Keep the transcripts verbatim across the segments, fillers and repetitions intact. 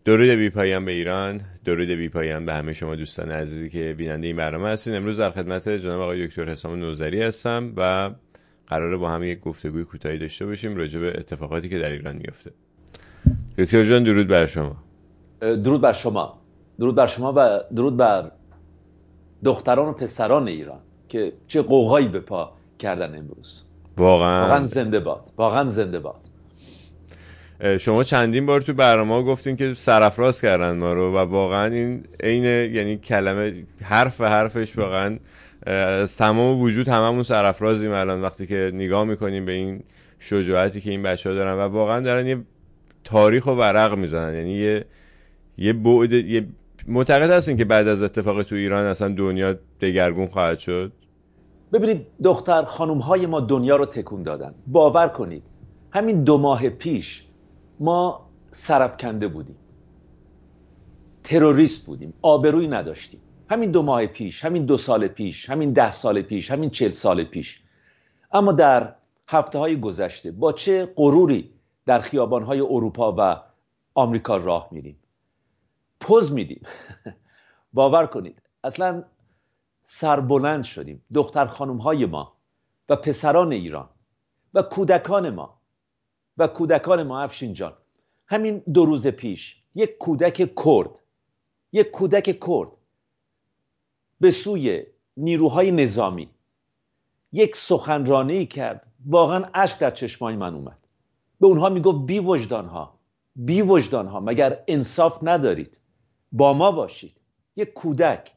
درود بی پایان به ایران، درود بی پایان به همه شما دوستان عزیزی که بیننده این برنامه هستین. امروز در خدمت جناب آقای دکتر حسام نوذری هستم و قراره با هم یک گفتگوی کوتاهی داشته باشیم راجع به اتفاقاتی که در ایران میفته. دکتر جان درود بر شما. درود بر شما، درود بر شما و درود بر دختران و پسران ایران که چه قوقایی به پا کردن امروز. واقعا واقعا زنده باد، واقعا زنده باد. شما چندین بار تو برنامه گفتین که سرافراز کردن ما رو و واقعا این عین یعنی کلمه حرف به حرفش واقعا از تمام وجود هممون سرافرازیم الان وقتی که نگاه میکنیم به این شجاعتی که این بچه‌ها دارن و واقعا دارن یه تاریخ و ورق میزنن. یعنی یه یه بعد یه معتقد هستین که بعد از اتفاق تو ایران اصلا دنیا دگرگون خواهد شد؟ ببینید دختر خانم های ما دنیا رو تکون دادن. باور کنید همین دو ماه پیش ما سرفکنده بودیم، تروریست بودیم، آبرویی نداشتیم. همین دو ماه پیش، همین دو سال پیش، همین ده سال پیش، همین چل سال پیش. اما در هفته های گذشته با چه غروری در خیابان های اروپا و آمریکا راه میریم، پوز میدیم. باور کنید اصلا سربلند شدیم. دختر خانم های ما و پسران ایران و کودکان ما و کودکان ما افشین جان، همین دو روز پیش یک کودک کرد یک کودک کرد به سوی نیروهای نظامی یک سخنرانی کرد. واقعا اشک در چشمای من اومد. به اونها میگفت بی وجدان ها، بی وجدان ها، مگر انصاف ندارید؟ با ما باشید. یک کودک.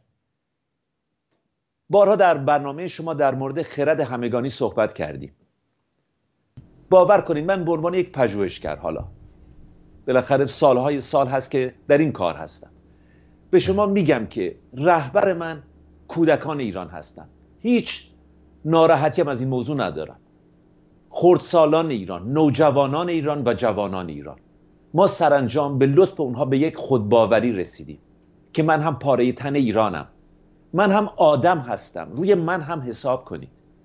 بارها در برنامه شما در مورد خرد همگانی صحبت کردیم. باور کنید من به عنوان یک پژوهشگر، حالا بالاخره سالهای سال هست که در این کار هستم، به شما میگم که رهبر من کودکان ایران هستن. هیچ ناراحتی هم از این موضوع ندارم. خردسالان ایران، نوجوانان ایران و جوانان ایران. ما سرانجام به لطف اونها به یک خودباوری رسیدیم که من هم پاره تن ایرانم، من هم آدم هستم، روی من هم حساب کنید.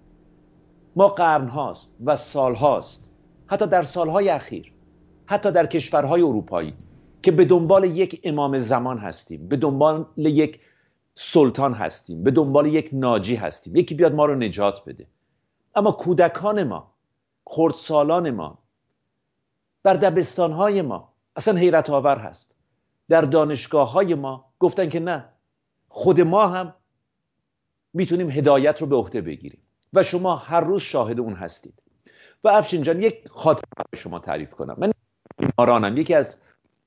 ما قرنهاست و سالهاست، حتی در سالهای اخیر، حتی در کشورهای اروپایی که به دنبال یک امام زمان هستیم، به دنبال یک سلطان هستیم، به دنبال یک ناجی هستیم، یکی بیاد ما رو نجات بده. اما کودکان ما، خردسالان ما، در دبستانهای ما، اصلا حیرت آور هست، در دانشگاه های ما گفتن که نه، خود ما هم میتونیم هدایت رو به عهده بگیریم و شما هر روز شاهد اون هستید. و افشین جان یک خاطره به شما تعریف کنم. من بیمارانم یکی از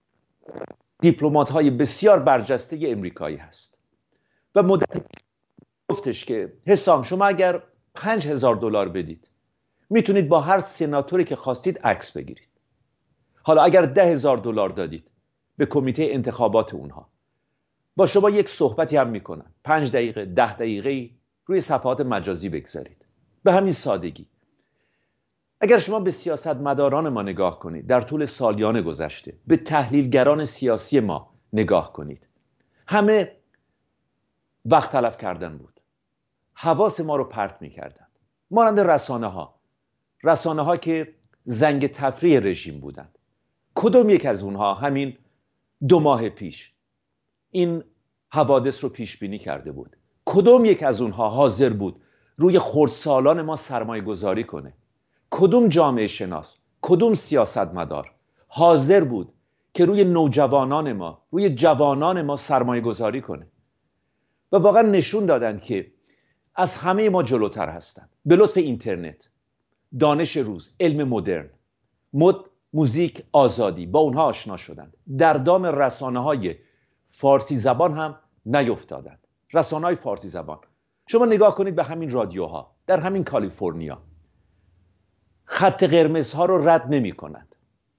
دیپلمات های بسیار برجسته امریکایی هست و مدت گفتش که حسام شما اگر پنج هزار دلار بدید میتونید با هر سناتوری که خواستید عکس بگیرید. حالا اگر ده هزار دلار دادید به کمیته انتخابات اونها، با شما یک صحبتی هم میکنن، پنج دقیقه ده دقیقه روی صفحات مجازی بگذارید. به همین سادگی. اگر شما به سیاستمداران ما نگاه کنید در طول سالیان گذشته، به تحلیلگران سیاسی ما نگاه کنید، همه وقت تلف کردن بود، حواس ما رو پرت میکردن. مانند رسانه ها رسانه ها که زنگ تفریح رژیم بودند. کدوم یک از اونها همین دو ماه پیش این حوادث رو پیش بینی کرده بود؟ کدوم یک از اونها حاضر بود روی خردسالان ما سرمایه گذاری کنه؟ کدوم جامعه شناس، کدوم سیاستمدار حاضر بود که روی نوجوانان ما، روی جوانان ما سرمایه گذاری کنه؟ و واقعا نشون دادن که از همه ما جلوتر هستن. به لطف اینترنت، دانش روز، علم مدرن، مد، موزیک، آزادی، با اونها آشنا شدند. در دام رسانه های فارسی زبان هم نیفتادند. رسانه های فارسی زبان، شما نگاه کنید به همین رادیوها در همین کالیفرنیا، خط قرمزها رو رد نمی کنند.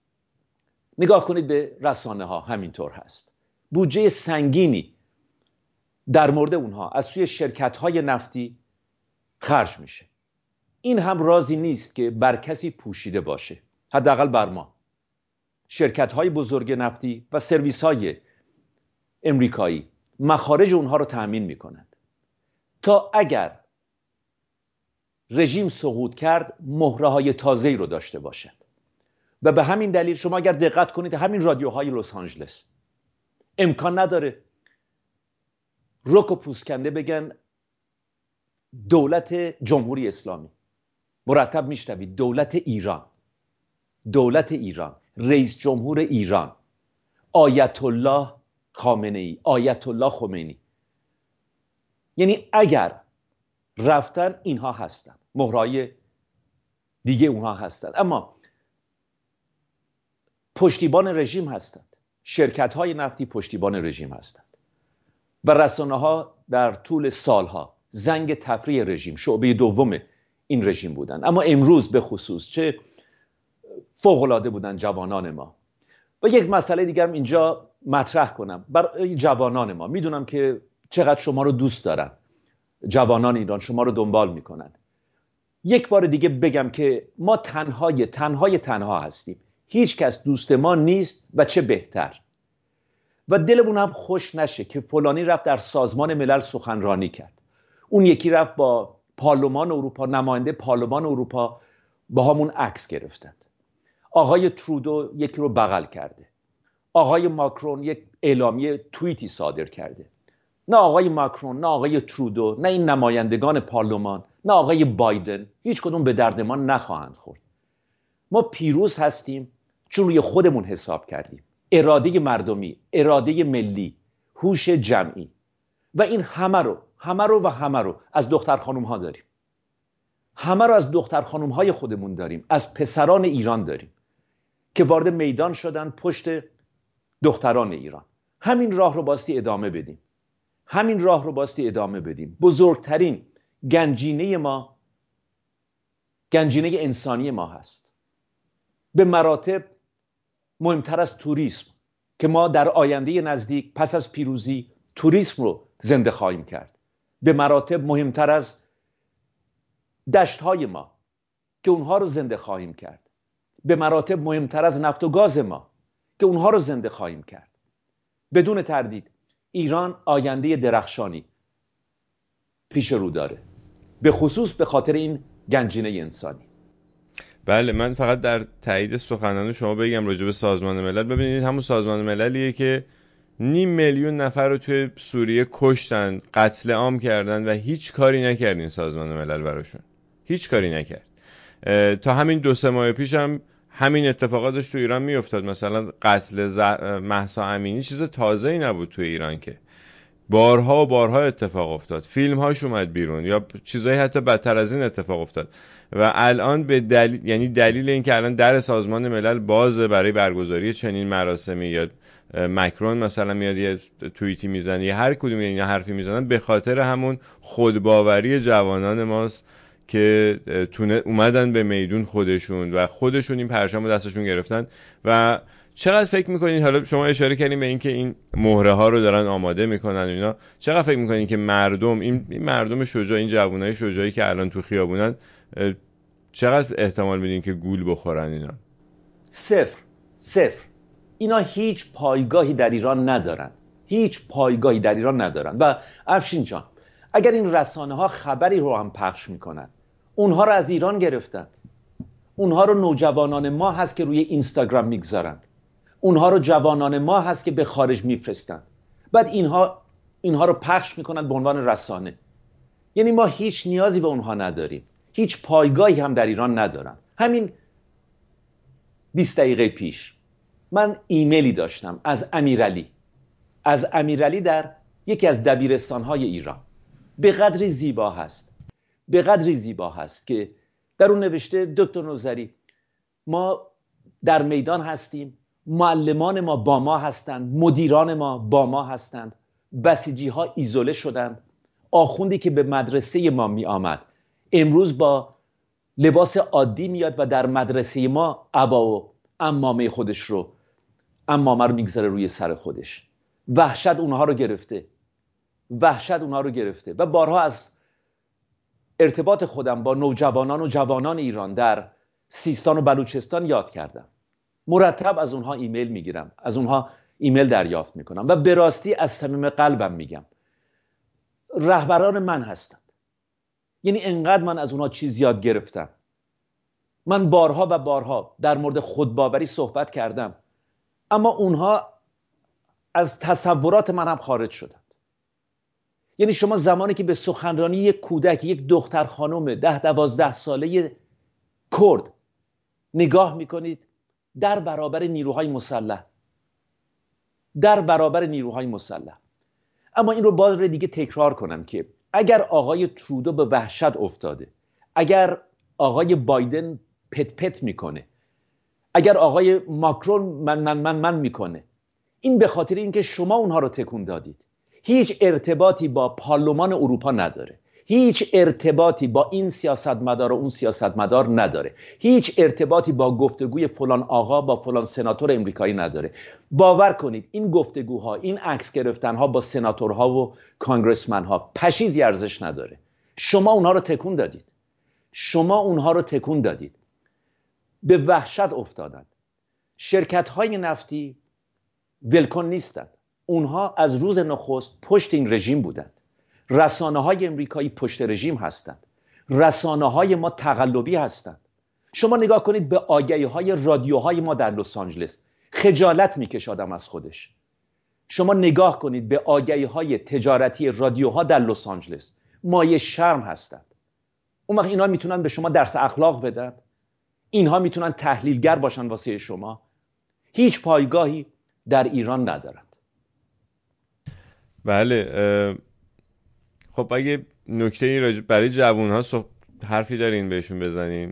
نگاه کنید به رسانه ها، همینطور هست. بودجه سنگینی در مورد اونها از سوی شرکت های نفتی خرج میشه. این هم رازی نیست که بر کسی پوشیده باشه، حداقل بر ما. شرکت های بزرگ نفتی و سرویس های امریکایی مخارج اونها رو تأمین میکنند تا اگر رژیم سقوط کرد مهره های تازه‌ای رو داشته باشند. و به همین دلیل شما اگر دقت کنید همین رادیوهای لس آنجلس، امکان نداره رک و پوسکنده بگن دولت جمهوری اسلامی. مرتب میشنوید دولت ایران، دولت ایران، رئیس جمهور ایران، آیت الله خامنه ای، آیت الله خمینی. یعنی اگر رفتن اینها هستن، مهرای دیگه اونها هستند، اما پشتیبان رژیم هستند. شرکت های نفتی پشتیبان رژیم هستند و رسانه ها در طول سالها زنگ تفریح رژیم، شعبه دوم این رژیم بودند. اما امروز به خصوص چه فوق‌العاده بودن جوانان ما. و یک مسئله دیگرم اینجا مطرح کنم برای جوانان ما. میدونم که چقدر شما رو دوست دارن، جوانان ایران شما رو دنبال میکنن. یک بار دیگه بگم که ما تنهای تنهای تنها هستیم، هیچ کس دوست ما نیست و چه بهتر. و دلمون هم خوش نشه که فلانی رفت در سازمان ملل سخنرانی کرد، اون یکی رفت با پارلمان اروپا، نماینده پارلمان اروپا با همون عکس گرفتند، آقای ترودو یکی رو بغل کرده، آقای ماکرون یک اعلامیه توییتی صادر کرده. نه آقای ماکرون، نه آقای ترودو، نه این نمایندگان پارلمان، نه آقای بایدن، هیچ کدوم به درد ما نخواهند خورد. ما پیروز هستیم چون روی خودمون حساب کردیم، اراده مردمی، اراده ملی، هوش جمعی. و این همه رو همه رو و همه رو از دختر خانوم ها داریم، همه رو از دختر خانوم های خودمون داریم، از پسران ایران داریم که وارد میدان شدن پشت دختران ایران. همین راه رو باستی ادامه بدیم، همین راه رو باستی ادامه بدیم. بزرگترین گنجینه ما گنجینه انسانی ما هست، به مراتب مهمتر از توریسم که ما در آینده نزدیک پس از پیروزی توریسم رو زنده خواهیم کرد، به مراتب مهمتر از دشت‌های ما که اونها رو زنده خواهیم کرد، به مراتب مهمتر از نفت و گاز ما که اونها رو زنده خواهیم کرد. بدون تردید ایران آینده درخشانی پیش رو داره، به خصوص به خاطر این گنجینه انسانی. بله، من فقط در تایید سخنان شما بگم راجع به سازمان ملل. ببینید همون سازمان مللیه که نیم میلیون نفر رو توی سوریه کشتن، قتل عام کردن و هیچ کاری نکرد این سازمان ملل براشون، هیچ کاری نکرد. تا همین دو سه ماه پیش هم همین اتفاقات داشت تو ایران میافتاد. مثلا قتل مهسا امینی چیز تازه‌ای نبود تو ایران که بارها و بارها اتفاق افتاد، فیلم هاش اومد بیرون یا چیزایی حتی بدتر از این اتفاق افتاد. و الان به دلیل، یعنی دلیل این که الان در سازمان ملل بازه برای برگزاری چنین مراسمی، یا ماکرون مثلا میاد یه توییتی میزنه یا هر کدوم اینا حرفی میزنن، به خاطر همون خودباوری جوانان ماست که تونه اومدن به میدون خودشون و خودشون این پرچم رو دستشون گرفتن. و چقدر فکر میکنین، حالا شما اشاره کردین به این که این مهره ها رو دارن آماده میکنن اینا، چقدر فکر میکنین که مردم، این مردم شجاع، این جوانای شجاعی که الان تو خیابونن، چقدر احتمال میدین که گول بخورن اینا؟ صفر صفر. اینا هیچ پایگاهی در ایران ندارن، هیچ پایگاهی در ایران ندارن. و افشین جان، اگر این رسانه ها خبری رو هم پخش میکنن، اونها رو از ایران گرفتن، اونها رو نوجوانان ما هست که روی اینستاگرام میگذارن، اونها رو جوانان ما هست که به خارج میفرستن، بعد اینها اینها رو پخش میکنن به عنوان رسانه. یعنی ما هیچ نیازی به اونها نداریم، هیچ پایگاهی هم در ایران ندارن. همین بیست دقیقه پیش من ایمیلی داشتم از امیرعلی از امیرعلی در یکی از دبیرستان‌های ایران. به قدری زیبا هست، به قدری زیبا هست که در اون نوشته دکتر نوذری، ما در میدان هستیم، معلمان ما با ما هستند، مدیران ما با ما هستند، بسیجی ها ایزوله شدند، آخوندی که به مدرسه ما می آمد امروز با لباس عادی میاد و در مدرسه ما عبا و عمامه خودش رو عمامه رو میگذاره روی سر خودش. وحشت اونها رو گرفته، وحشت اونها رو گرفته. و بارها از ارتباط خودم با نوجوانان و جوانان ایران در سیستان و بلوچستان یاد کردم. مرتب از اونها ایمیل میگیرم، از اونها ایمیل دریافت میکنم و به راستی از صمیم قلبم میگم رهبران من هستند. یعنی انقدر من از اونها چیز یاد گرفتم. من بارها و بارها در مورد خودباوری صحبت کردم، اما اونها از تصورات من هم خارج شدند. یعنی شما زمانی که به سخنرانی یک کودک، یک دختر خانم ده دوازده ساله کرد نگاه میکنید، در برابر نیروهای مسلح در برابر نیروهای مسلح اما این رو بار دیگه تکرار کنم که اگر آقای ترودو به وحشت افتاده، اگر آقای بایدن پت پت میکنه، اگر آقای ماکرون من من من من میکنه، این به خاطر اینکه شما اونها رو تکون دادید. هیچ ارتباطی با پارلمان اروپا نداره، هیچ ارتباطی با این سیاستمدار و اون سیاستمدار نداره، هیچ ارتباطی با گفتگوی فلان آقا با فلان سناتور امریکایی نداره. باور کنید این گفتگوها، این عکس گرفتنها با سناتورها و کانگرسمنها پشیزی ارزش نداره. شما اونها رو تکون دادید، شما اونها رو تکون دادید، به وحشت افتادند. شرکت‌های نفتی ولکن نیستند، اونها از روز نخست پشت این رژیم بودند. رسانه‌های امریکایی پشت رژیم هستند، رسانه‌های ما تقلبی هستند. شما نگاه کنید به آگهی‌های رادیوهای ما در لس آنجلس، خجالت میکشه آدم از خودش. شما نگاه کنید به آگهی‌های تجارتی رادیوها در لس آنجلس، مایه شرم هستند. اون وقت اینا میتونن به شما درس اخلاق بدن؟ اینها میتونن تحلیلگر باشن واسه شما؟ هیچ پایگاهی در ایران ندارند. بله. خب اگه نکته برای جوان‌ها صح... حرفی دارین بهشون بزنیم؟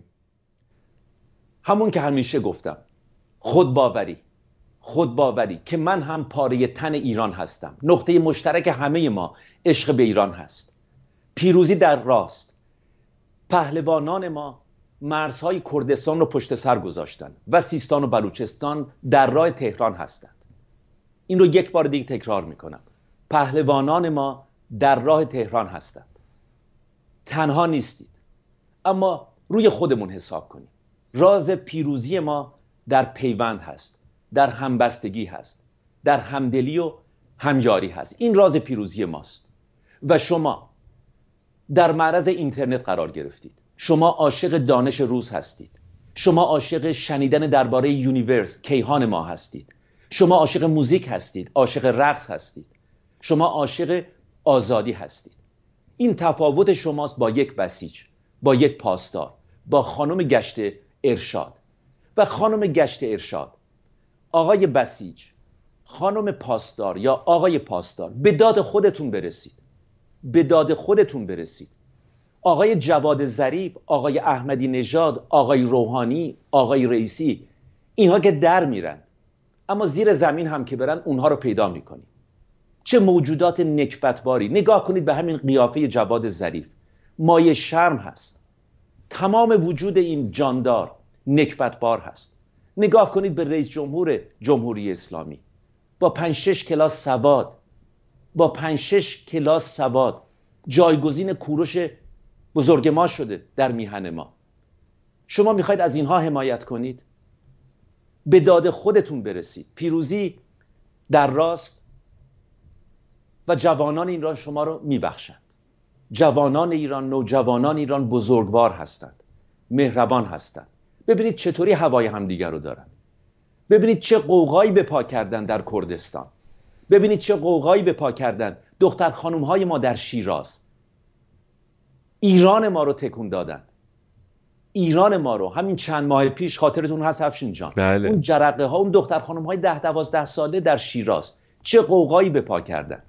همون که همیشه گفتم، خودباوری خودباوری که من هم پاره تن ایران هستم. نقطه مشترک همه ما عشق به ایران هست. پیروزی در راست. پهلوانان ما مرزهای کردستان رو پشت سر گذاشتن و سیستان و بلوچستان در راه تهران هستند. این رو یک بار دیگه تکرار میکنم، پهلوانان ما در راه تهران هستند. تنها نیستید، اما روی خودمون حساب کنیم. راز پیروزی ما در پیوند هست، در همبستگی هست، در همدلی و همیاری هست. این راز پیروزی ماست و شما در معرض اینترنت قرار گرفتید. شما عاشق دانش روز هستید، شما عاشق شنیدن درباره یونیورس کیهان ما هستید، شما عاشق موزیک هستید، عاشق رقص هستید، شما عاشق آزادی هستید. این تفاوت شماست با یک بسیج، با یک پاسدار، با خانم گشت ارشاد. و خانم گشت ارشاد، آقای بسیج، خانم پاسدار یا آقای پاسدار، به داد خودتون برسید، به داد خودتون برسید. آقای جواد ظریف، آقای احمدی نژاد، آقای روحانی، آقای رئیسی، اینها که در میرن، اما زیر زمین هم که برن اونها رو پیدا میکنی. چه موجودات نکبتباری. نگاه کنید به همین قیافه جواد ظریف، مایه شرم هست. تمام وجود این جاندار نکبتبار هست. نگاه کنید به رئیس جمهور جمهوری اسلامی، با پنج شش کلاس سواد، با پنج شش کلاس سواد، جایگزین کوروش بزرگ ما شده در میهن ما. شما میخواید از اینها حمایت کنید؟ به داد خودتون برسید. پیروزی در راست و جوانان ایران شما رو میبخشند. جوانان ایران، نوجوانان ایران بزرگوار هستند، مهربان هستند. ببینید چطوری هوای همدیگر رو دارن. ببینید چه قوقایی به پا کردن در کردستان. ببینید چه قوقایی به پا کردن دختر خانومهای ما در شیراز. ایران ما رو تکون دادن. ایران ما رو همین چند ماه پیش، خاطرتون هست افشین جان، بله. اون جرقه ها، اون دختر خانم های ده دوازده ساله در شیراز چه قوقایی به پا کردن،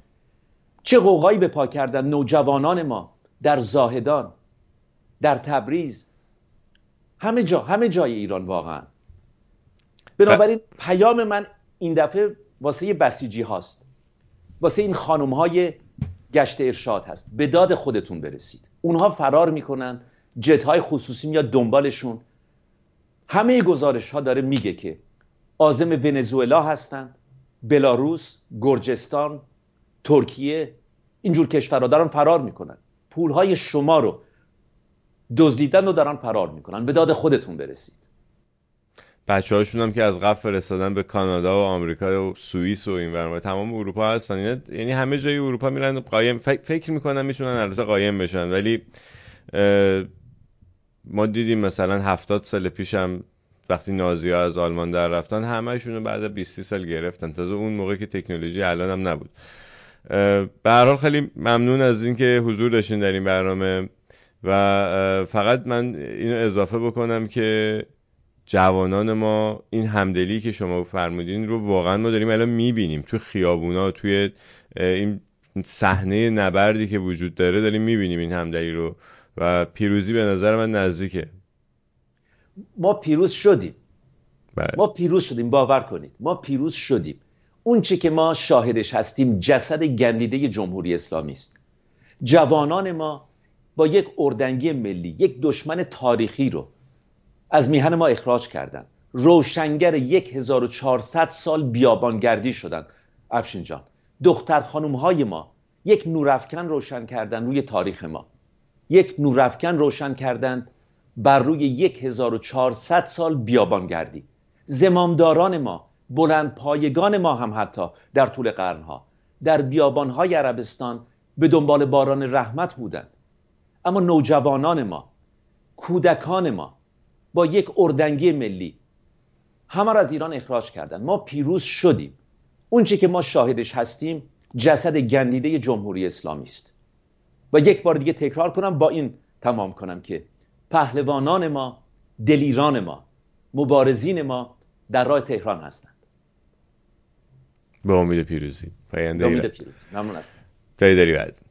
چه قوقایی به پا کردن. نوجوانان ما در زاهدان، در تبریز، همه جا، همه جای ایران واقعا. بنابراین پیام من این دفعه واسه بسیجی هاست، واسه این خانم های گشت ارشاد هست. به داد خودتون برسید. اونها فرار میکنن، جت های خصوصی میاد دنبالشون. همه گزارش ها داره میگه که عازم ونزوئلا هستن، بلاروس، گرجستان، ترکیه، اینجور کشورها دارن فرار میکنن. پول های شما رو دزدیدن و دارن فرار میکنن. به داد خودتون برسید. بچه هاشون هم که از قبل فرستادن به کانادا و آمریکا و سوئیس و این ورما، تمام اروپا هستن. یعنی همه جای اروپا میرن قایم، فکر میکنن میتونن البته قایم بشن، ولی ما دیدیم مثلا هفتاد سال پیش هم وقتی نازی‌ها از آلمان در رفتن همه‌شون رو بعد از بیست سال گرفتن، تازه اون موقع که تکنولوژی الان هم نبود. به هر حال خیلی ممنون از اینکه حضور داشتین در این برنامه و فقط من اینو اضافه بکنم که جوانان ما این همدلی که شما فرمودین رو واقعا ما داریم الان میبینیم تو خیابونا، توی این صحنه نبردی که وجود داره داریم میبینیم این همدلی رو و پیروزی به نظر من نزدیکه. ما پیروز شدیم. بله. ما پیروز شدیم، باور کنید ما پیروز شدیم. اون چی که ما شاهدش هستیم جسد گندیده جمهوری اسلامی است. جوانان ما با یک اردنگی ملی یک دشمن تاریخی رو از میهن ما اخراج کردن. روشنگر هزار و چهارصد سال بیابانگردی شدن. افشین جان، دختر خانم های ما یک نورافکن روشن کردن روی تاریخ ما، یک نورافکن روشن کردن بر روی هزار و چهارصد سال بیابانگردی. زمامداران ما، بلند پایگان ما هم حتی در طول قرنها در بیابانهای عربستان به دنبال باران رحمت بودند. اما نوجوانان ما، کودکان ما با یک اردنگی ملی همه را از ایران اخراج کردند. ما پیروز شدیم. اون چی که ما شاهدش هستیم جسد گندیده جمهوری اسلامی است. و یک بار دیگه تکرار کنم، با این تمام کنم که پهلوانان ما، دلیران ما، مبارزین ما در راه تهران هستند. به امید پیروزی. به امید پیروزی. ممنون هستم. جای داری بعد.